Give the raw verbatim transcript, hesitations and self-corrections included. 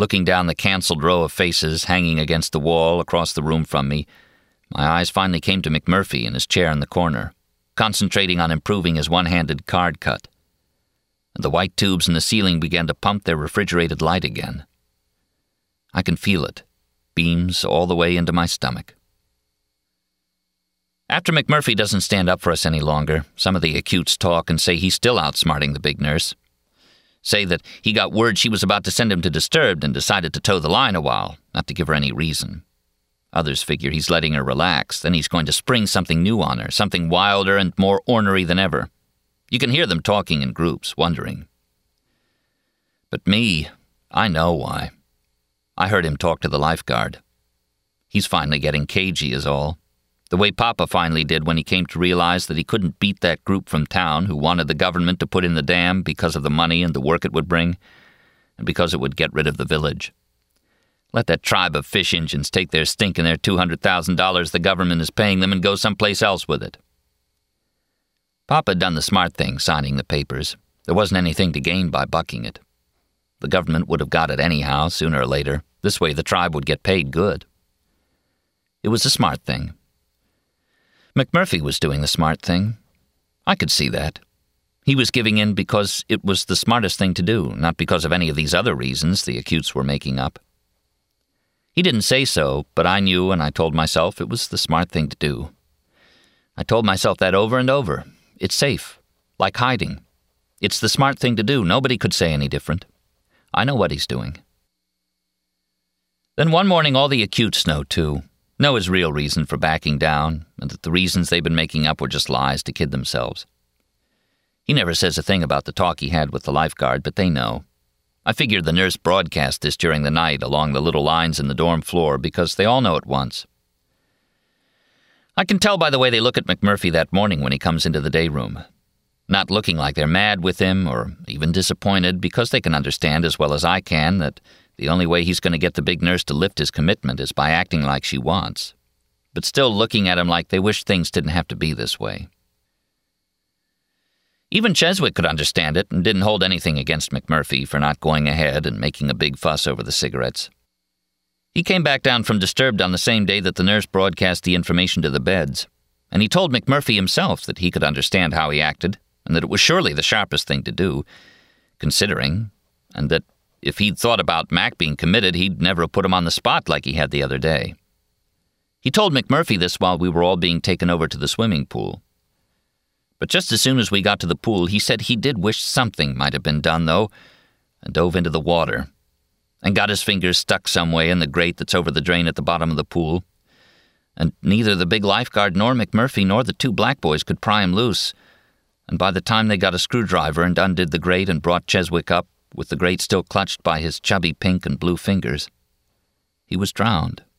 Looking down the canceled row of faces hanging against the wall across the room from me, my eyes finally came to McMurphy in his chair in the corner, concentrating on improving his one-handed card cut. And the white tubes in the ceiling began to pump their refrigerated light again. I can feel it, beams all the way into my stomach. After McMurphy doesn't stand up for us any longer, some of the acutes talk and say he's still outsmarting the big nurse. Say that he got word she was about to send him to Disturbed and decided to toe the line a while, not to give her any reason. Others figure he's letting her relax, then he's going to spring something new on her, something wilder and more ornery than ever. You can hear them talking in groups, wondering. But me, I know why. I heard him talk to the lifeguard. He's finally getting cagey is all. The way Papa finally did when he came to realize that he couldn't beat that group from town who wanted the government to put in the dam because of the money and the work it would bring, and because it would get rid of the village. Let that tribe of fish Injuns take their stink and their two hundred thousand dollars the government is paying them and go someplace else with it. Papa had done the smart thing, signing the papers. There wasn't anything to gain by bucking it. The government would have got it anyhow, sooner or later. This way the tribe would get paid good. It was a smart thing. McMurphy was doing the smart thing. I could see that. He was giving in because it was the smartest thing to do, not because of any of these other reasons the acutes were making up. He didn't say so, but I knew and I told myself it was the smart thing to do. I told myself that over and over. It's safe, like hiding. It's the smart thing to do. Nobody could say any different. I know what he's doing. Then one morning all the acutes know, too. Know his real reason for backing down, and that the reasons they've been making up were just lies to kid themselves. He never says a thing about the talk he had with the lifeguard, but they know. I figured the nurse broadcast this during the night along the little lines in the dorm floor because they all know at once. I can tell by the way they look at McMurphy that morning when he comes into the day room. Not looking like they're mad with him or even disappointed because they can understand as well as I can that the only way he's going to get the big nurse to lift his commitment is by acting like she wants, but still looking at him like they wish things didn't have to be this way. Even Cheswick could understand it and didn't hold anything against McMurphy for not going ahead and making a big fuss over the cigarettes. He came back down from Disturbed on the same day that the nurse broadcast the information to the beds, and he told McMurphy himself that he could understand how he acted and that it was surely the sharpest thing to do, considering, and that if he'd thought about Mac being committed, he'd never have put him on the spot like he had the other day. He told McMurphy this while we were all being taken over to the swimming pool. But just as soon as we got to the pool, he said he did wish something might have been done, though, and dove into the water, and got his fingers stuck some way in the grate that's over the drain at the bottom of the pool. And neither the big lifeguard nor McMurphy nor the two black boys could pry him loose, and by the time they got a screwdriver and undid the grate and brought Cheswick up, with the grate still clutched by his chubby pink and blue fingers, he was drowned.